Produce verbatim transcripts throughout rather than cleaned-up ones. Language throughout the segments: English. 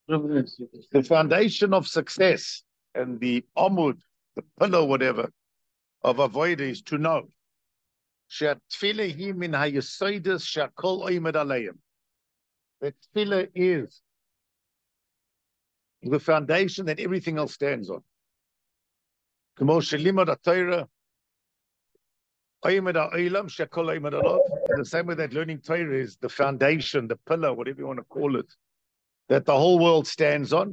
The foundation of success and the omud, the pillar, whatever, of avoid is to know. That tefillah is the foundation that everything else stands on. In the same way that learning Torah is the foundation, the pillar, whatever you want to call it, that the whole world stands on.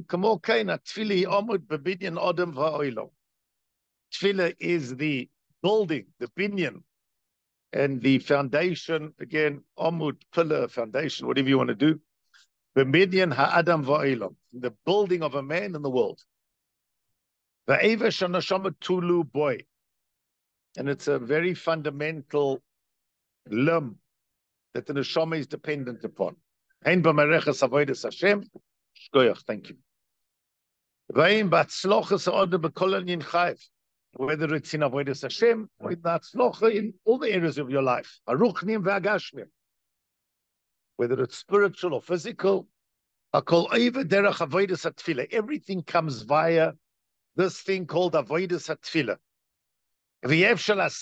Tefillah is the building, the binyan, and the foundation, again, amud, pillar, foundation, whatever you want to do. The binyan ha'adam va'olam, the building of a man in the world. Va'eva shanashama tulu boy. And it's a very fundamental limb that the neshama is dependent upon. Ein b'mareches avodas Hashem, shkoyach, thank you. V'ein b'atzlochas ha'odem b'kol anyin chayv. Whether it's in avodas Hashem or in atzlocha in all the areas of your life. Haruchnim v'agashmim. Whether it's spiritual or physical. Hakol oiva derech avodas hatefillah. Everything comes via this thing called avodas hatefillah. And you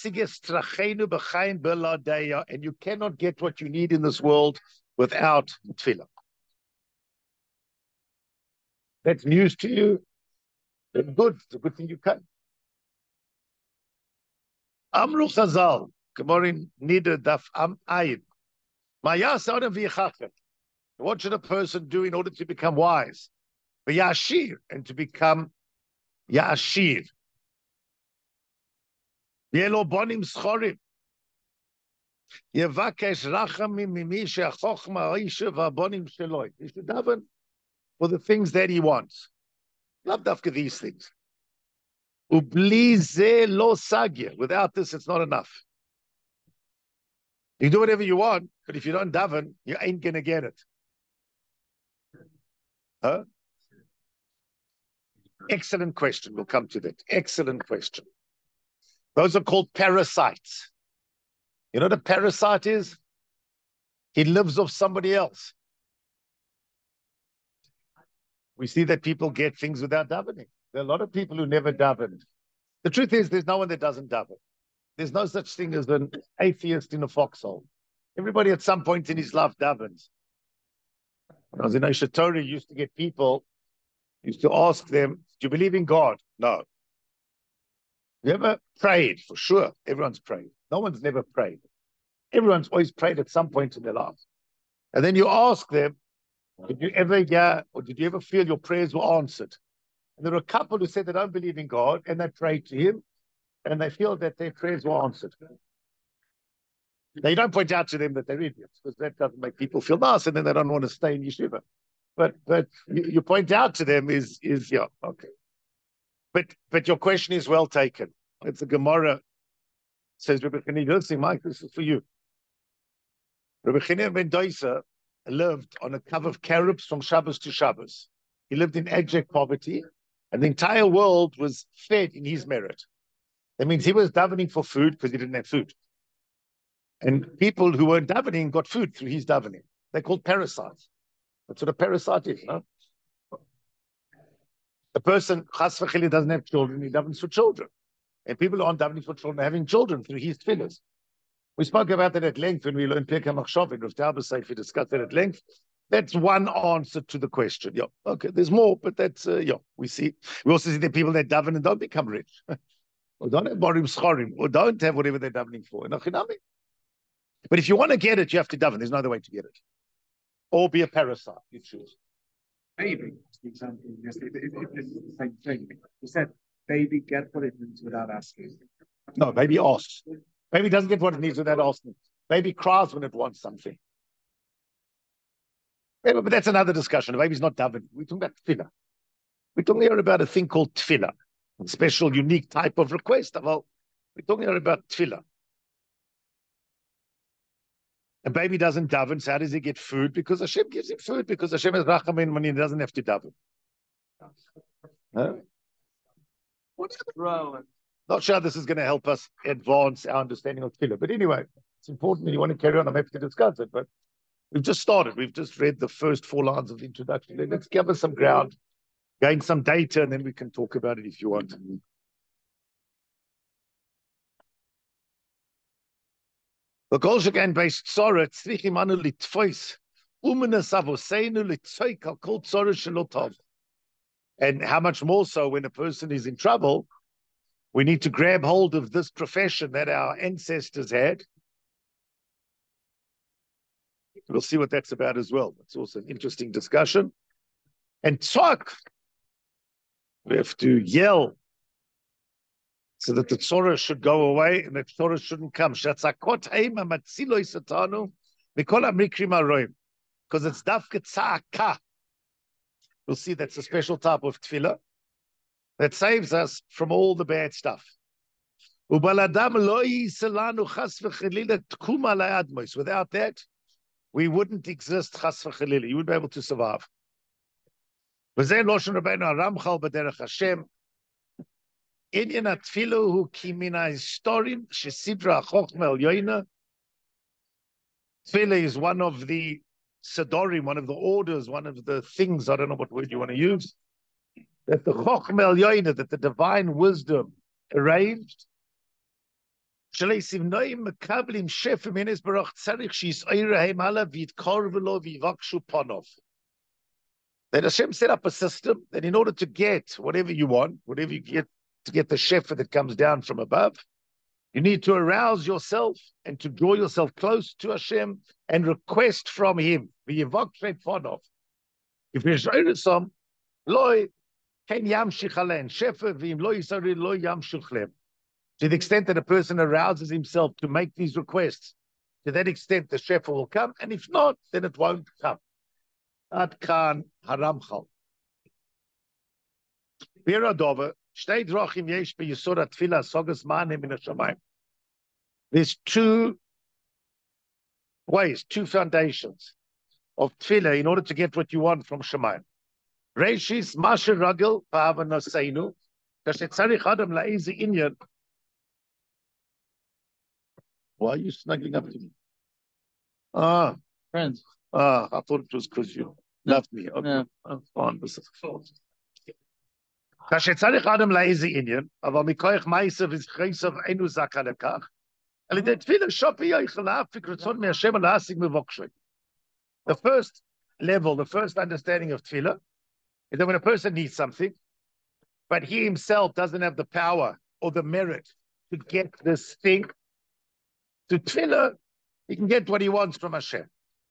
cannot get what you need in this world without tefillah. That's news to you. It's good. It's a good thing you can. Amru Chazal, Gemarin Nida Daf Am Ayin. What should a person do in order to become wise? Yashir, and to become Yashir. Yelo bonim schorim. Yevakesh rachamim mimi she'achokma oishe v'abonim sheloi. He should daven for the things that he wants. Love dafka these things. Ubli ze lo sagir. Without this, it's not enough. You do whatever you want, but if you don't daven, you ain't gonna get it. Huh? Excellent question. We'll come to that. Excellent question. Those are called parasites. You know what a parasite is? He lives off somebody else. We see that people get things without davening. There are a lot of people who never davened. The truth is, there's no one that doesn't daven. There's no such thing as an atheist in a foxhole. Everybody at some point in his life davens. When I was in Aisha Torah, used to get people, used to ask them, do you believe in God? No. You ever prayed? For sure. Everyone's prayed. No one's never prayed. Everyone's always prayed at some point in their lives. And then you ask them, did you ever hear or did you ever feel your prayers were answered? And there are a couple who said they don't believe in God and they pray to him and they feel that their prayers were answered. Now, you don't point out to them that they're idiots because that doesn't make people feel nice and then they don't want to stay in yeshiva. But but you, you point out to them is, is yeah, okay. But but your question is well taken. It's a Gemara. Says Rabbi Chanina, listen, Mike, this is for you. Rabbi Chanina ben Doisa lived on a cover of carobs from Shabbos to Shabbos. He lived in abject poverty, and the entire world was fed in his merit. That means he was davening for food because he didn't have food. And people who weren't davening got food through his davening. They're called parasites. That's what a parasite is, no? A person, chas v'chili, doesn't have children, he davens for children. And people who aren't davening for children are having children through his tefillahs. We spoke about that at length when we learned Pirkei Machshavim. Rav Tauber Seif, we discussed that at length. That's one answer to the question. Yeah, okay, there's more, but that's, uh, yeah, we see. We also see the people that daven and don't become rich. Or don't have borim schorim, or don't have whatever they're davening for. But if you want to get it, you have to daven. There's no other way to get it. Or be a parasite, you choose. Baby, for example, yes, it, it, it, it's the same thing. You said baby get what it needs without asking. No, baby asks. Baby doesn't get what it needs without asking. Baby cries when it wants something. Yeah, but that's another discussion. The baby's not davening. We're talking about tefillah. We're talking here about a thing called tefillah, a special, unique type of request. Well, we're talking here about tefillah. A baby doesn't daven, so how does he get food? Because Hashem gives him food, because Hashem is Rachamin when he doesn't have to daven. Huh? Not sure this is going to help us advance our understanding of tefillah. But anyway, it's important that you want to carry on. I'm happy to discuss it. But We've just started. We've just read the first four lines of the introduction. Let's cover some ground, gain some data, and then we can talk about it if you want. The goals again based Sorah, Tzrichim Anu Litfois, Umena Savoseinu Litzoik Al Kol Tzorah Shelotov. And how much more so when a person is in trouble, we need to grab hold of this profession that our ancestors had. We'll see what that's about as well. It's also an interesting discussion. And tzok, we have to yell so that the tzorah should go away and the tzorah shouldn't come. Because it's dafke tzaka. We'll see that's a special type of tefillah that saves us from all the bad stuff. Without that, we wouldn't exist, chas v'chalila. You wouldn't be able to survive. V'zeh Loshen Rabbeinu Aramchal b'derech Hashem. Inyan atfilu hu ki min ha'historim shesidra ha'chochma elyoina. Tefillah is one of the Sadorim, one of the orders, one of the things, I don't know what word you want to use, that the Chochma Elyoina, that the divine wisdom arranged. That Hashem set up a system that in order to get whatever you want, whatever you get, to get the shefa that comes down from above, you need to arouse yourself and to draw yourself close to Hashem and request from Him. If you're some loy ken yamshich alen shefa v'im lo yisari lo yamshich lem. To the extent that a person arouses himself to make these requests, to that extent the shefa will come, and if not, then it won't come. Ad kan haramchal. Biradova. There's two ways, two foundations of tefillah in order to get what you want from Shemayim. Reishis masher ragel pa'ava noseinu kashetzarich adam la'izi inyan. Why are you snuggling up to me? Ah, friends. Ah, I thought it was because you no. loved me. Okay, no. I'm fine. This is fault. Kashetzarich adam la'izi inyan, aval mikoich ma'asav is chaysav einu zaka lekach. The first level, the first understanding of tefillah is that when a person needs something, but he himself doesn't have the power or the merit to get this thing, to tefillah, he can get what he wants from Hashem.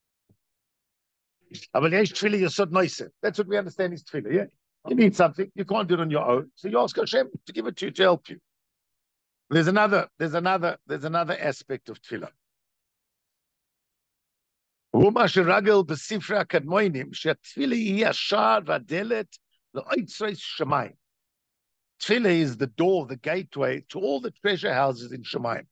That's what we understand is tefillah, yeah? You need something, you can't do it on your own, so you ask Hashem to give it to you, to help you. There's another, there's another, there's another aspect of tefillah. Tefillah is the door, the gateway to all the treasure houses in Shemayim.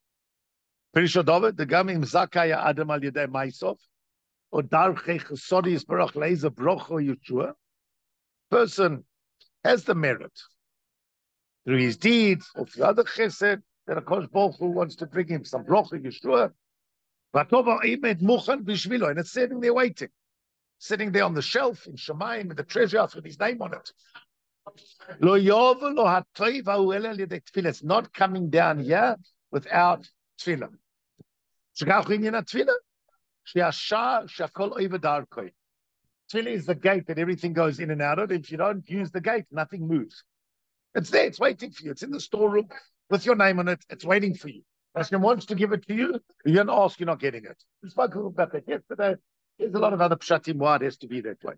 The gamim zakaya adam al yedei ma'asov, or darchei chesodi yisbarach leiza brocho Yeshua. Person has the merit through his deeds or through other chesed that a Kosh Baruch Hu wants to bring him some brocha Yeshua. And it's sitting there waiting, sitting there on the shelf in Shemayim with the treasure house with his name on it. It's not coming down here without tefillah. Tefillah is the gate that everything goes in and out of. If you don't use the gate, nothing moves. It's there, it's waiting for you. It's in the storeroom with your name on it. It's waiting for you. Hashem wants to give it to you. You don't ask, you're not getting it. We spoke about that yesterday. There's a lot of other pshatim why it has to be that way.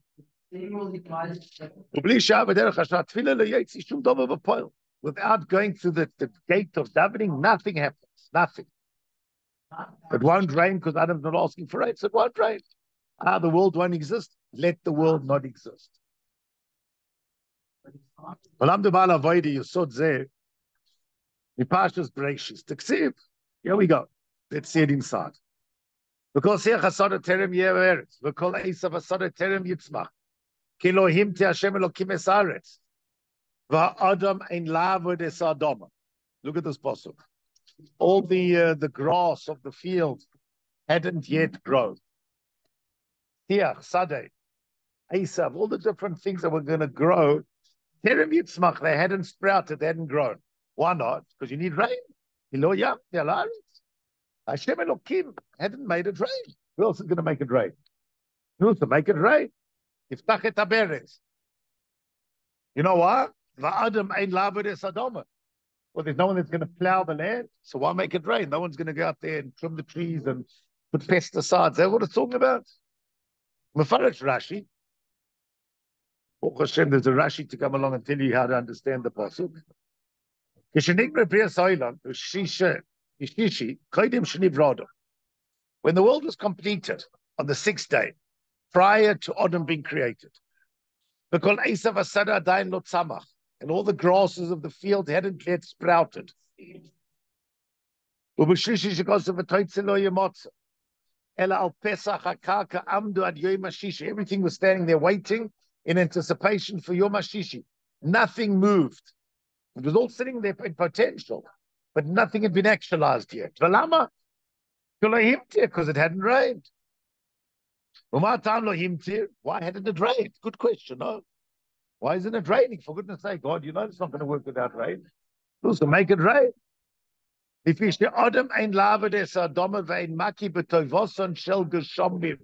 Without going through the, the gate of davening, nothing happens. Nothing. It won't rain because Adam's not asking for rain, so it won't rain. Ah, the world won't exist. Let the world not exist. The Parshas Bereishis. Taksiv. Here we go. Let's see it inside. Because here Chasada Terem Yeveretz. We call Esav Chasada Terem Yitzmach. Kilohim Te Hashem Elokim Esaretz. Va Adam Ein Lavo Des Adama. Look at this pasuk. All the uh, the grass of the field hadn't yet grown. Tiach, Sadeh, Esav, all the different things that were going to grow. Terem Yitzmach, they hadn't sprouted, they hadn't grown. Why not? Because you need rain. Eloyam, Yalaris. Hashem Elokim hadn't made it rain. Who else is going to make it rain? Who else to make it rain? Iftach et haberes. You know what? Va'adam ein labedes adoma. Well, there's no one that's going to plow the land, so why make it rain? No one's going to go out there and trim the trees and put pesticides. That's what it's talking about. Mefarach Rashi. Baruch Hashem, there's a Rashi to come along and tell you how to understand the pasuk. When the world was completed on the sixth day, prior to Adam being created, and all the grasses of the field hadn't yet sprouted. Everything was standing there waiting in anticipation for Yom HaShishi. Nothing moved. It was all sitting there in potential, but nothing had been actualized yet. Because it hadn't rained. Why hadn't it rained? Good question, no? Why isn't it raining? For goodness sake, God, you know it's not going to work without rain. Also, make it rain. If you say Adam ein lavedes adama vein maki betoivoson shel geshomim.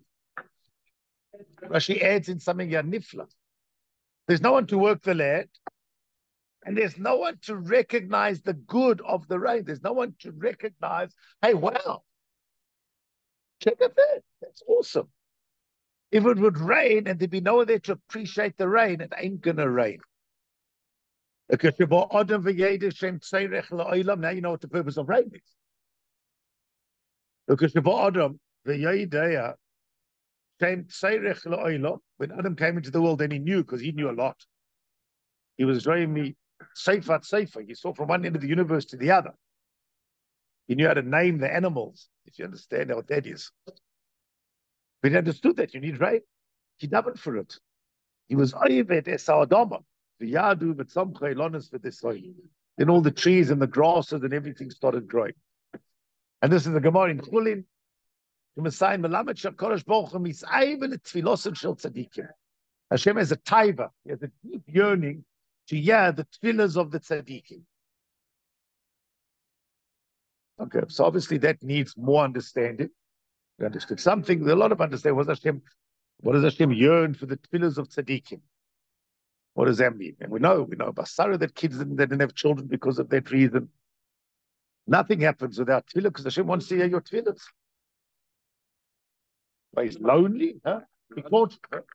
Rashi adds in something yanifla. There's no one to work the land, and there's no one to recognize the good of the rain. There's no one to recognize, hey, wow, check out that. That's awesome. If it would rain and there'd be no one there to appreciate the rain, it ain't gonna rain. Now you know what the purpose of rain is. When Adam came into the world, then he knew, because he knew a lot. He was showing me safer, safer. He saw from one end of the universe to the other. He knew how to name the animals, if you understand what that is. But he understood that you need rain. He davened for it. He was Oived Esaadama. The Yadu, but some Chaylonis for this soil. Then all the trees and the grasses and everything started growing. And this is the Gemara in Chulin. Hashem has a taiva, he has a deep yearning to hear the tefillahs of the tzaddikim. Okay, so obviously that needs more understanding. We understood something, a lot of understanding. What does Hashem, what does Hashem yearn for the tefillahs of tzaddikim? What does that mean? And we know, we know Basara that kids didn't, they didn't have children because of that reason. Nothing happens without tefillah, because Hashem wants to hear your tefillahs. But he's lonely, huh? He can't.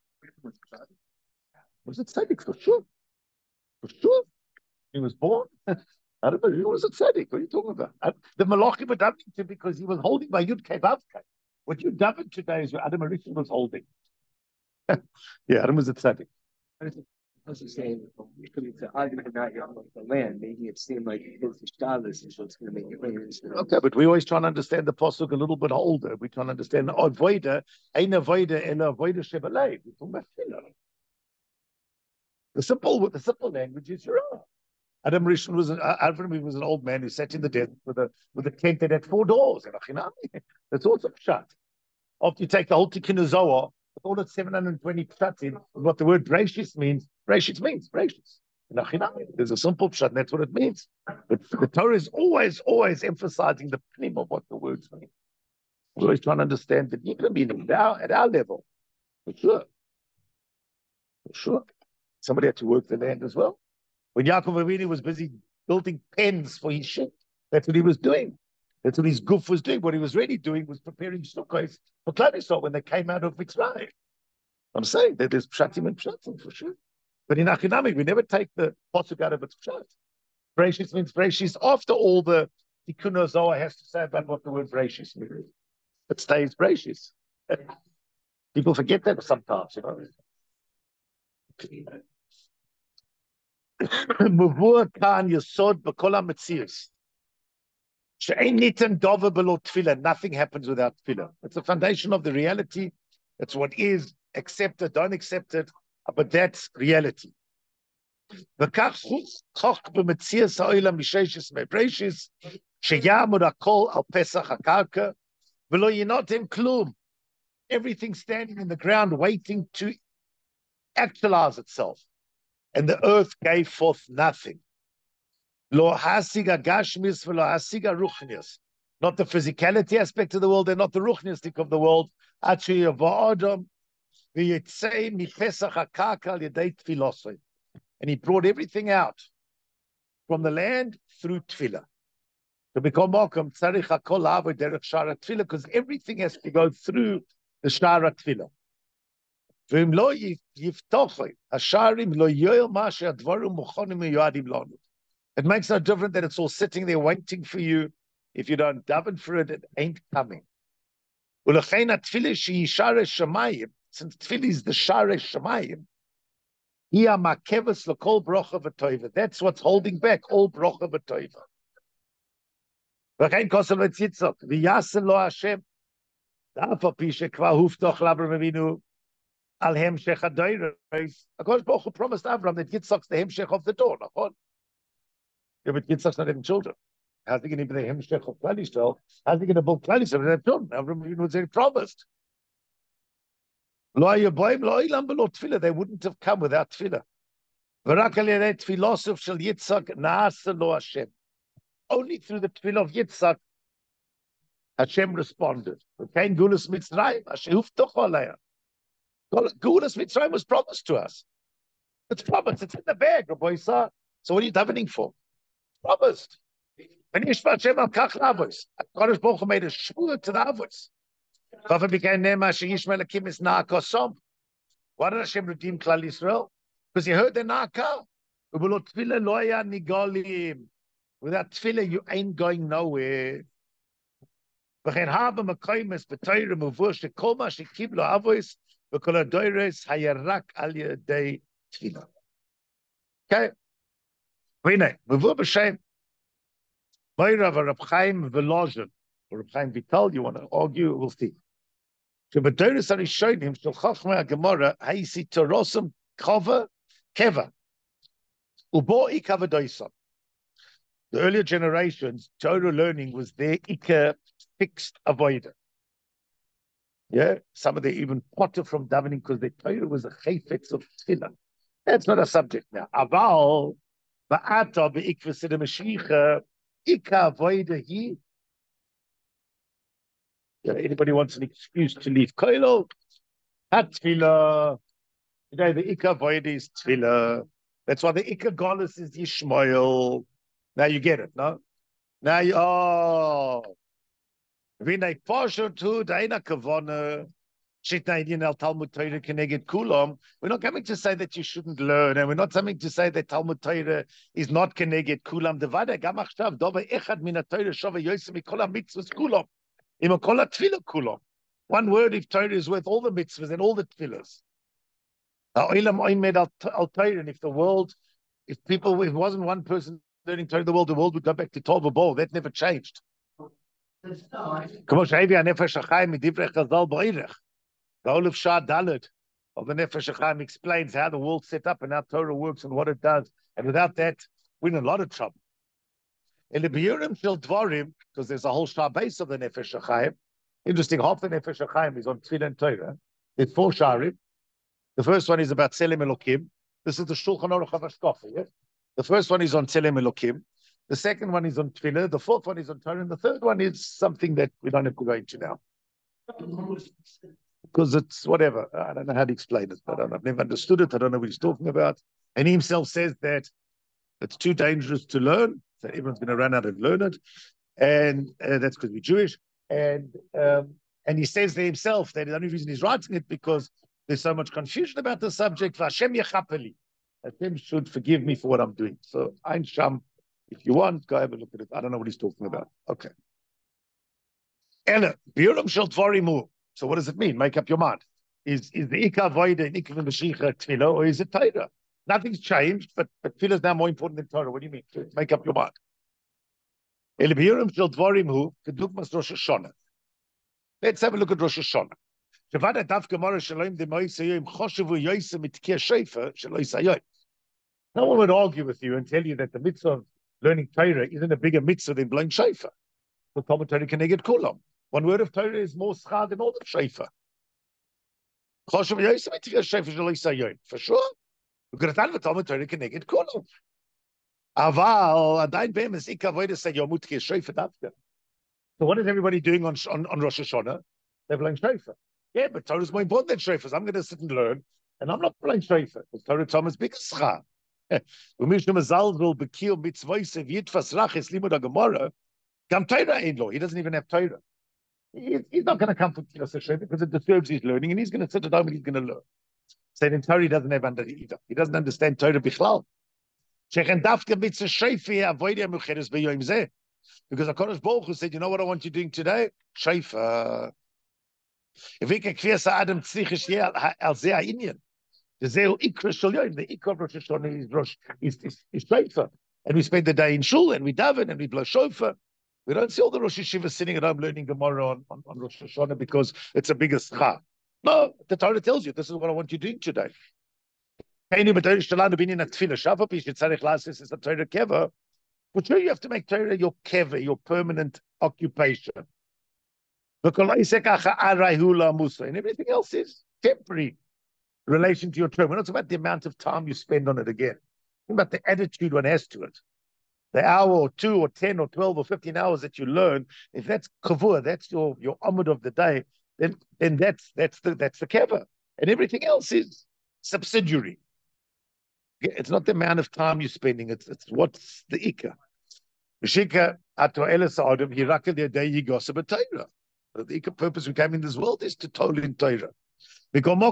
Was it tzaddik? For sure. For sure. He was born. I don't know. He was a tzaddik. What are you talking about? The Malachim were dubbing him because he was holding by Yud Kei Vav Kei. What you dubbing today is what Adam HaRishon was holding. Yeah, Adam was a tzaddik. I was just saying, because it's an argument about the land, maybe it seemed like his status is what's going to make it rain. Okay, but we always try to understand the pasuk a little bit older. We try to understand the avoida, ein avoida, and avoida shebalei. We're talking about tefillah. The simple, the simple language is Shirah. Adam Rishon was an Avram was an old man who sat in the desert with a with a tent that had four doors. That's also pshat. After you take the whole Tikkun Zohar, with all its seven hundred twenty pshat in, what the word Breshis means. Breshis means Breshis. There's a simple pshat, and that's what it means. But the Torah is always, always emphasizing the pnim of what the words mean. We're always trying to understand the deeper meaning at our, at our level. For sure. For sure. Somebody had to work the land as well. When Yaakov Avinu was busy building pens for his sheep, that's what he was doing. That's what his goof was doing. What he was really doing was preparing sukkahs for Klal when they came out of Mitzrayim. I'm saying that there's pshatim and pshatim for sure. But in Achinamik, we never take the pasuk out of its pshat. Breshis means Breshis after all the Tikkun Zohar has to say about what the word Breshis means. It stays Breshis. People forget that sometimes, you know. Muvur kan yesod b'kol hametzius. She'ein nitan dover below tefillah. Nothing happens without tefillah. It's the foundation of the reality. It's what is. Accept it, don't accept it, but that's reality. V'kach choch b'metzius ha'olam misheishis me'breshis sheyamur hakol al pesach hakarka v'lo yinotem klum. everything standing in the ground waiting to actualize itself. And the earth gave forth nothing. Lo hasiga gashmis v'lo hasiga ruchnius. Not the physicality aspect of the world and not the ruchniistic of the world. Actually, va'adam v'yitzei mipesach hakaka l'yedei tfilosoi. And he brought everything out from the land through tefillah. To become Mokum, tzarich hakol ha'avod derech shara tefillah, because everything has to go through the shara tefillah. V'im lo yiftochoi, hasharim lo yoel ma she'advarim muchonim miyoadim lanu. It makes no difference that it's all sitting there waiting for you. If you don't daven for it, it ain't coming. Ulechein ha'tefillah she'yishare shemayim, since tefillah is the share shemayim, hiya makeves l'kol brocha v'toiva. That's what's holding back all brocha v'toiva. V'chein kosel v'tzitzok, v'yasen lo Hashem, da'af pi shekvar huftoch l'Avram Avinu, al hemshech hadoros. HaKadosh Baruch Hu promised Avram that Yitzchak's the hemshech of the door, nachon? Yeah, but Yitzchak's not having children. How's he going to be the hemshech of Klal Yisrael? How's he going to build Klal Yisrael and have children? Avram Avinu was already promised. Lo hayaboim lo ilam b'lo tefillah. They wouldn't have come without tefillah. V'rak al yedei tefilosov shel Yitzchak na'asa lo Hashem. Only through the tefillah of Yitzchak, Hashem responded. V'kein gulas Mitzrayim, Hashem huftoch aleya. Gulas Mitzrayim was promised to us. It's promised. It's in the bag, Rabbi Yisrael. So what are you davening for? Promised. When Yishma Hashem al kach l'avos, HaKadosh Baruch Hu made a shvur to the avos. V'afa became nema sheYishma Elokim is na'akosom. Why did Hashem redeem Klal Yisrael? Because he heard the na'aka. U'b'lo tefillah lo haya nigolim. Without tefillah, you ain't going nowhere. V'chein haba makoymes b'toyre muvur shekol ma shekiblo avos v'kol hadoros hayarak al yedei tefillah. Okay? V'hinei, muvur b'shem Moira v'Rab Chaim v'Lozhen, or Rab Chaim Vital, you want to argue, we'll see. So b'toyres harishonim shel chachmei haGemara hayisi torosam kava keva ubo ika v'doisam. The earlier generations, Torah learning was their ikka fixed avoider. Yeah, some of them even potter from davening because their Torah was a chayfetz of tefillah. That's not a subject now. Aval ba'ata be'ikvus the Mashiach ikka avoider he. Yeah, anybody wants an excuse to leave koilo? Hat tefillah. Today the ikka avoider is tefillah. That's why the ikka galus is Yishmael. Now you get it, no? Now you, oh. Vinay Pasha to Daina Kavana, Shitnaidin al Talmud Torah Keneged Kulam. We're not coming to say that you shouldn't learn, and we're not coming to say that Talmud Torah is not Keneged Kulam. Devada Gamach Shav, Dova Echad Mina Torah Shava Yosem Kola Mitzvahs Kulam. Ima Kola Tfilah Kulam. One word if Torah is worth all the mitzvahs and all the tefillahs. Ha'olam oimed al Torah, and if the world, if people, if it wasn't one person learning Torah, the world, the world would go back to Tov Bo. That never changed. כמו שהביא הנפש החיים מדברי חז"ל בערך. The Olaf Shah Dalet of the Nefesh HaChaim explains how the world's set up and how Torah works and what it does. And without that, we're in a lot of trouble. In the Biurim Shel Dvarim, because there's a whole Shah base of the Nefesh HaChaim. Interesting, half the Nefesh HaChaim is on Tefillah and Torah. There's four Sharim. The first one is about Tzelem Elokim. This is the Shulchan Aruch HaVashkafa, yes? The first one is on Tzelem Elokim. The second one is on Tefillah. The fourth one is on Torah. And the third one is something that we don't have to go into now. Because it's whatever. I don't know how to explain it. I don't, I've never understood it. I don't know what he's talking about. And he himself says that it's too dangerous to learn. So everyone's going to run out and learn it. And uh, that's because we're Jewish. And um, and he says there himself that the only reason he's writing it because there's so much confusion about the subject. Hashem yechapeli. Hashem should forgive me for what I'm doing. So Ein Sham, if you want, go have a look at it. I don't know what he's talking about. Okay. Ella, Biurim Shel Dvarim. So what does it mean? Make up your mind. Is is the Ikka Voida and Ikka Mashiach Tefillah, or is it Torah? Nothing's changed, but, but Tefillah is now more important than Torah. What do you mean? Make up your mind. Ella Biurim Shel Dvarim hu kedugmas Rosh Hashanah. Let's have a look at Rosh Hashanah. Shavada Daf Gemara Shalom de Moisayim Choshevu Yosem Mitkia Shefer Shelo Yisayim. No one would argue with you and tell you that the mitzvah of learning Torah isn't a bigger mitzvah than blowing shofar. The Talmud Torah Keneged Kulam. One word of Torah is more schar than all the shofar. For sure. וגרתן ותלמוד תורה כנגד כולו. אבל עדיין באמס איקה avoided say יומות כשופר דווקא. So what is everybody doing on, on, on Rosh Hashanah? They're playing shofar. Yeah, but Torah is more important than shofar. So I'm going to sit and learn, and I'm not playing shofar. Because Torah Thomas big schar. ומישהו מזלזל בקיום מצוות ויתפס רachis לימוד הגמרא, גם Torah ain't lo. He doesn't even have Torah. He, he's not going to come for Kilos Hashem because it disturbs his learning, and he's going to sit at home and he's going to learn. So in Torah, he doesn't have under either. He doesn't understand Torah bichlal. Shechem dafka mitzvah shofar avodah mucheres b'yom zeh. Because HaKadosh Baruch Hu said, you know what I want you doing today? Shofar. If we can clear Adam tzrichish yeh al zeh ha'inyan. The zeh ikra shel yom. The ikra of Rosh Hashanah is Rosh is is, is shofar. And we spend the day in shul and we daven and we blow shofar. We don't see all the Rosh Hashiva sitting at home learning Gemara on, on, on Rosh Hashanah because it's a bigger schar. No, the Torah tells you this is what I want you doing today. But sure, you have to make Torah your kever, your permanent occupation. And everything else is temporary relation to your Torah. We're not talking about the amount of time you spend on it again. We're about the attitude one has to it. The hour or two or ten or twelve or fifteen hours that you learn, if that's kavur, that's your your amud of the day, then then that's that's the that's the kever, and everything else is subsidiary. It's not the amount of time you're spending; it's it's what's the ikka. The ikka purpose we came in this world is to toll in Torah. There's an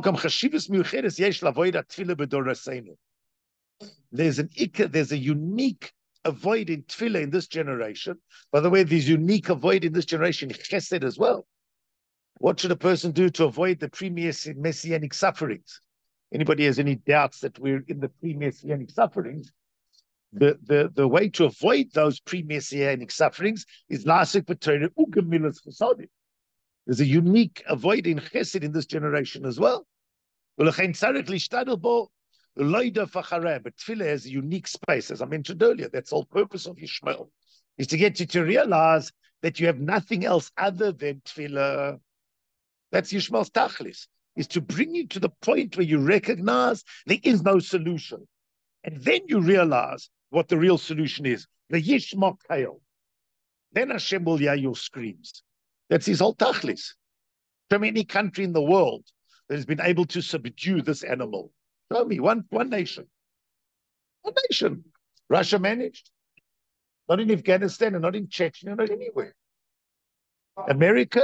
ikka, there's a unique avoid in tefillah in this generation. By the way, there's unique avoid in this generation in chesed as well. What should a person do to avoid the pre-messianic sufferings? Anybody has any doubts that we're in the pre-messianic sufferings? The, the, the way to avoid those pre-messianic sufferings is lasik b'Torah ugemilas chesadim. There's a unique avoid in chesed in this generation as well. Loida fachareh, but tefillah has a unique space, as I mentioned earlier. That's the whole purpose of Yishmael, is to get you to realize that you have nothing else other than tefillah. That's Yishmael's tachlis, is to bring you to the point where you recognize there is no solution. And then you realize what the real solution is. The Yishmael Kael. Then Hashem will hear your screams. That's his whole tachlis. From any country in the world that has been able to subdue this animal. Show me one one nation. One nation. Russia managed. Not in Afghanistan and not in Chechnya, not anywhere. America.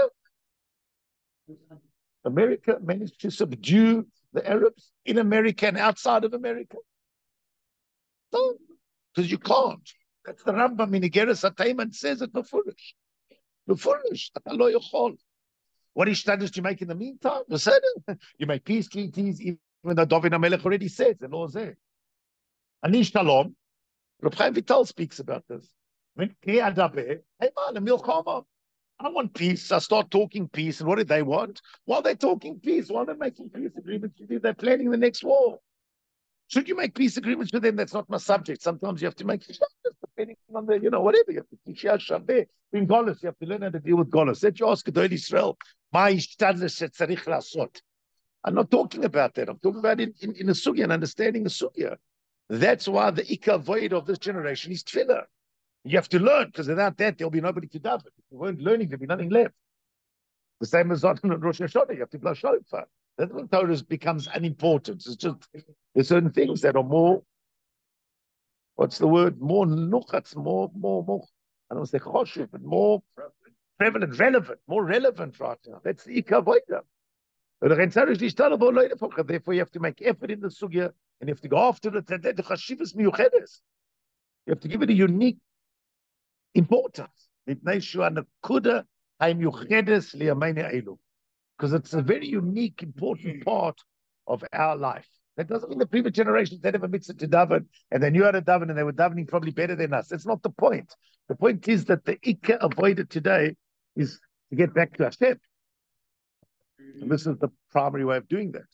America managed to subdue the Arabs in America and outside of America. No, because you can't. That's the Rambam in Igeres HaTeiman says it befurish. Befurish. What studies do you make in the meantime? You make peace treaties, even though David HaMelech already says, and all there. Ani Shalom, Reb Chaim Vital speaks about this. When hey man, a milchama. I don't want peace. I start talking peace, and what do they want? While they're talking peace, while they're making peace agreements with you, they're planning the next war. Should you make peace agreements with them? That's not my subject. Sometimes you have to make depending on the, you know, whatever. You have to teach Shabbat. In Golos, you have to learn how to deal with Golos. That you ask Gedol Israel, I'm not talking about that. I'm talking about it in, in, in a sugya and understanding a sugya. That's why the ikka void of this generation is tefillah. You have to learn, because without that, there'll be nobody to daven. If you weren't learning, there'll be nothing left. The same as on Rosh Hashanah, you have to blow shofar. That's when Torah becomes unimportant. It's just, there's certain things that are more, what's the word? More nuchatz, more, more, more, I don't want to say choshev, but more prevalent, relevant, more relevant right now. That's the ikka voida. Therefore, you have to make effort in the sugya, and you have to go after it. The chashivas miyuchedes. You have to give it a unique importance. Because it's a very unique, important part of our life. That doesn't mean the previous generations they never mitzvah to daven, and they knew how to daven, and they were davening probably better than us. That's not the point. The point is that the ikka avoided today is to get back to Hashem. And this is the primary way of doing that.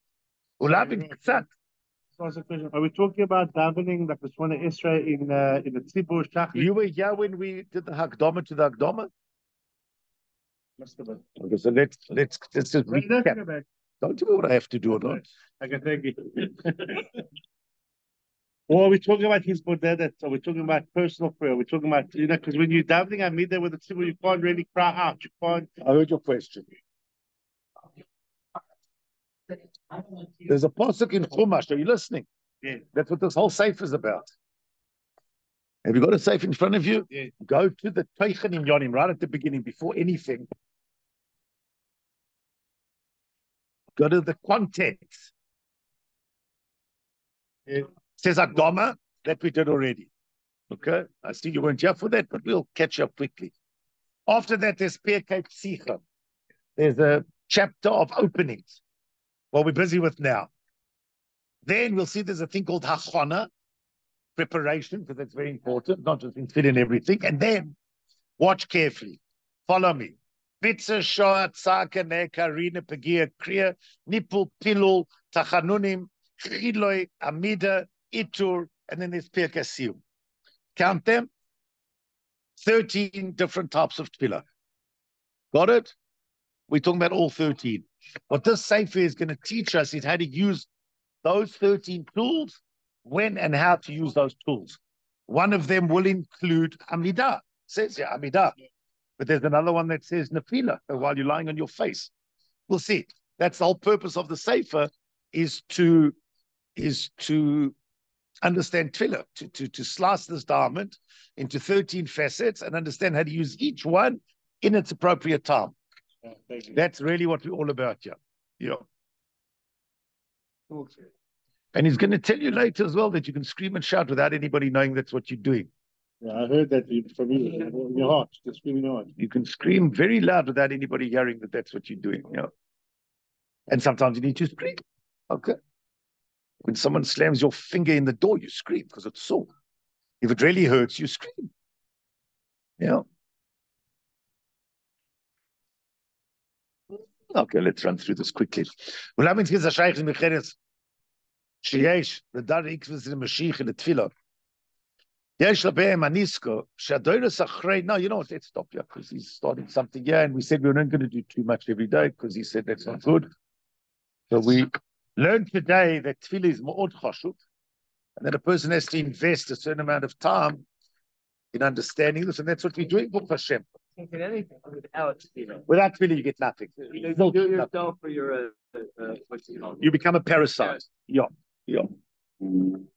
Are we talking about davening like the Shemona Esrei in uh, in the Tzibur Shachrit? You were here when we did the Hakdama to the Hakdama? Okay, so let's let's let's just recap. Don't tell me what I have to do or not. I can thank you. Or are we talking about his bodedet? Are we talking about personal prayer? We're talking about, you know, because when you're davening, I meet there with the tzibur, you can't really cry out. You can't. I heard your question. There's a pasuk in Chumash. Are you listening? Yeah. That's what this whole safe is about. Have you got a safe in front of you? Yeah. Go to the Teichen in Yonim right at the beginning, before anything. Go to the context. Yeah. It says Akdama, that we did already. Okay? I see you weren't here for that, but we'll catch up quickly. After that, there's Pirkei Psicha. There's a chapter of openings. What we're busy with now. Then we'll see there's a thing called Hachana, preparation, because that's very important, not just in fit in everything. And then, watch carefully. Follow me. Bitzer, Shoah, Tzaka, Neka, Rina, Pegia, Kriya, Nipul, Pilul, Tachanunim, Chiloi, Amida, Itur, and then there's Pirkei Siyum. Count them. thirteen different types of tefillah. Got it? We're talking about all thirteen. What this sefer is going to teach us is how to use those thirteen tools, when and how to use those tools. One of them will include Amidah. It says yeah, Amidah. But there's another one that says Nefila, while you're lying on your face. We'll see. That's the whole purpose of the sefer, is to is to understand tefillah, to, to, to slice this diamond into thirteen facets and understand how to use each one in its appropriate time. Yeah, That's really what we're all about here. Yeah. Okay. And he's going to tell you later as well that you can scream and shout without anybody knowing that's what you're doing. Yeah, I heard that from you, in your heart, just screaming out. You can scream very loud without anybody hearing that that's what you're doing. Yeah. And sometimes you need to scream. Okay. When someone slams your finger in the door, you scream because it's sore. If it really hurts, you scream. Yeah. Okay, let's run through this quickly. שיש לדעת עקבס למשיח לתפילה. יש לבהם הניסקו, שהדוירס אחרי, no, you know what, let's stop here, because he's starting something here, and we said we we're not going to do too much every day, because he said that's not good. So we learned today that tefillah is מאוד חשוב, and that a person has to invest a certain amount of time in understanding this, and that's what we're doing, Baruch Hashem. Can't get anything without tefillah. Without tefillah, you get nothing. You No, do nothing. yourself for your, uh, uh, what's it called? You become a parasite. Yeah, yeah.